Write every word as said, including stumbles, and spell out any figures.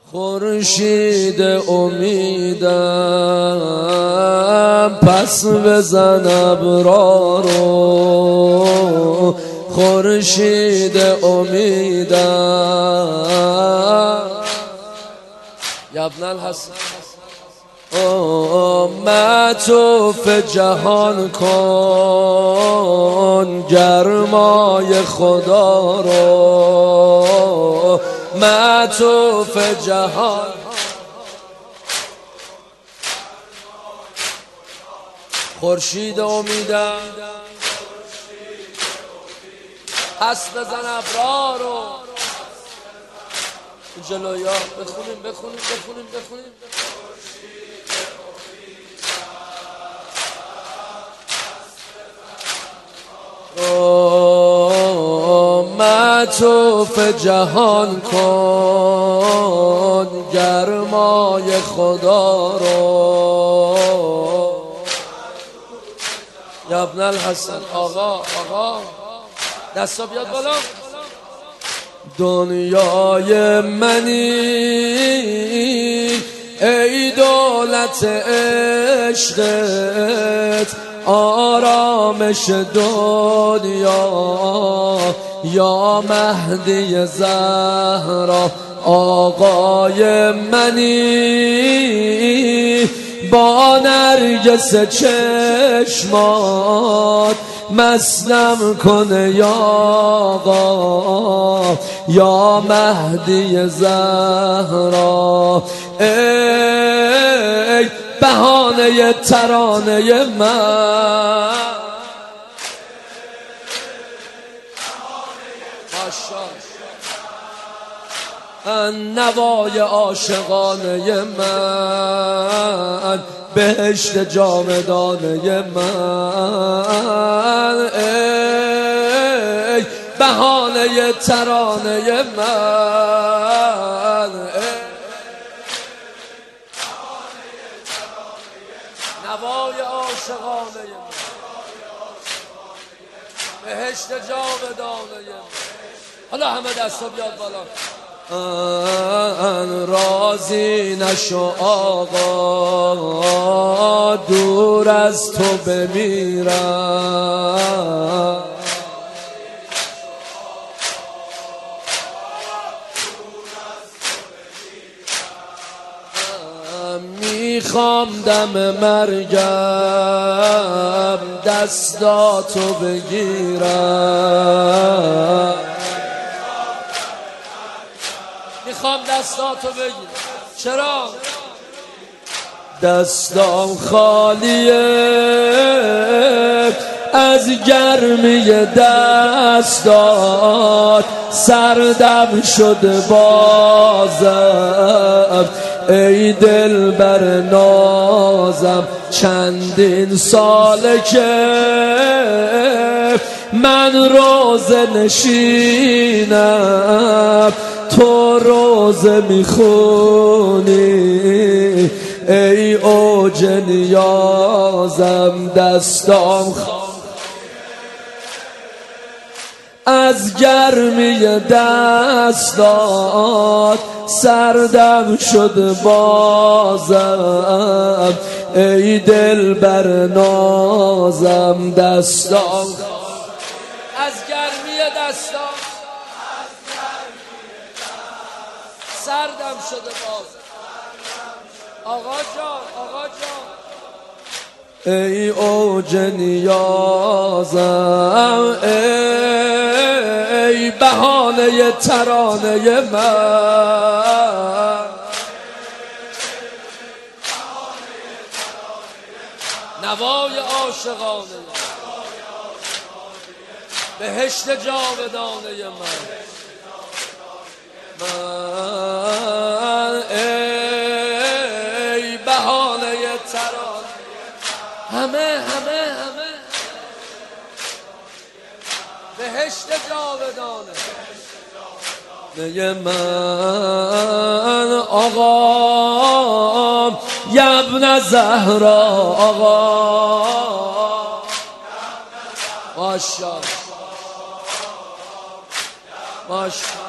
خورشید امیدم پس بزن ابرا رو، خورشید امیدم یا ابن الحسن معطوف جهان کن گرمای خدا رو، معطوف جهان خورشید امیدم پس بزن ابرا رو. جلویا بخونیم بخونیم بخونیم بخونیم معطوف جهان کن گرمای خدا رو. یا ابن الحسن آقا آقا دستا بیاد بالا. دنیای منی ای دولت عشقت، آرامش دنیا یا مهدی زهرا. آقای منی با نرگس چشمات مسلم کنه یا آقا یا مهدی زهرا. ای بهانه ترانه من، نوای عاشقانه من، بهشت جاودانه من. ای بهانه ترانه من، نوای عاشقانه من، بهشت جاودانه من. حالا همه دستا بیاد بالا. ان راضی نشو آقا دور از تو بمیرم، میخوام دم مرگم دستاتو بگیرم، میخوام دستاتو بگیرم. چرا؟ دستام خالیه از گرمی دستات، سردم شده بازم ای دل بر نازم. چندین ساله که من روزه نشینم، تو روزه میخونی ای اوج نیازم. دستام از گرمی دستات، سردم شد بازم ای دل بر نازم. دستام از گرمی دستات، سردم شده باز. آقا جان آقا جان ای اوج نیازم، ای بهانه ترانه من، نوای عاشقانه بهشت جاودانه من. من ای بهانه ترانه همه همه همه بهشت جاودانه من. آقا یا ابن زهرا آقا ماشاءالله ماشاءالله